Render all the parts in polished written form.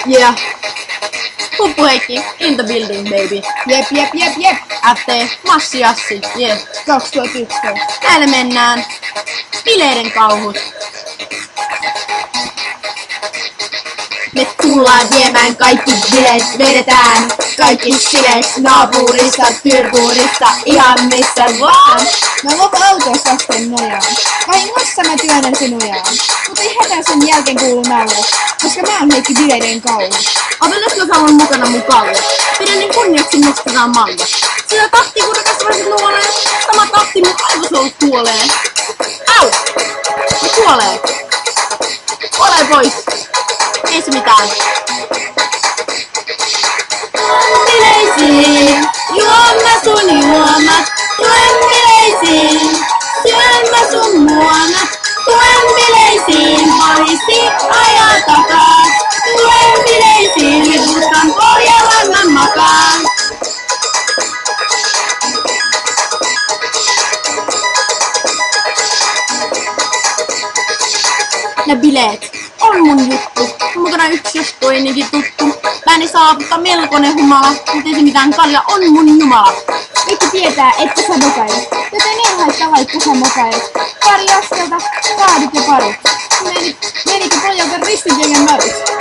Yeah. Huppuheikki, in the building, baby. Jep. FT, Massi Jassi, yeah. 2011. Täällä mennään. Bileiden kauhut. Me tullaan viemään kaikki bileet, vedetään kaikki sileet naapurista, tyrkuurista, ihan missä vaan. Mä vapautuis vasten nojaan. Vahingossa mä työnnän sen nojaan. Mutta ei hätää sen jälkeen kuulu nauru, koska mä oon Heikki bileiden kauhu. Otelisiko sä mun mukana mun kalja? Pidellin kunniaksi nostetaan malja. Sitä tahti kun rakastavaiset nuolee, sama tahti mun aivosolut kuolee. Au! Ne kuolee. Kuolee pois. Ei se mitään. Bileisiin, juon mä sun juomat. Tuen bileisiin, syön mä sun muonat. Tuen bileisiin, poliisi ajaa takaa. Tuen bileisiin, mustan pohjalla mä makaan. Ne bileet on mun juttu. Mukana yksi jos toinenkin tuttu. Pääni saavuttaa melkoinen humala, mut ei se mitään, kalja on mun jumala. Kaikki tietää, että sä mokailet, joten ei haittaa vaikka sä mokailet. Pari askelta, kaadit ja parit. Menikö pojalta ristikengän narit?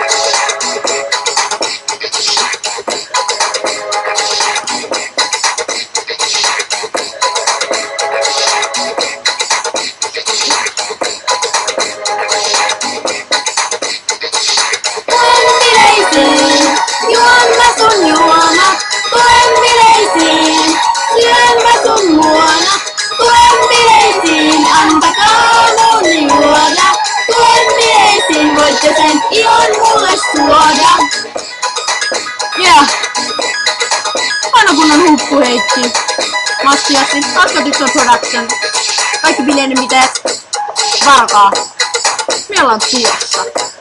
Juon mä sun juomat, tuen bileisiin, syön mä sun muonat, tuen bileisiin, antakaa mun juoda, tuen bileisiin, voitte sen ilon mulle suoda. Yeah. Aina kunnon huppuheikki. Massi Jassi, 21 Production. Kaikki bileiden miteet, varakaa. Me ollaan tuossa.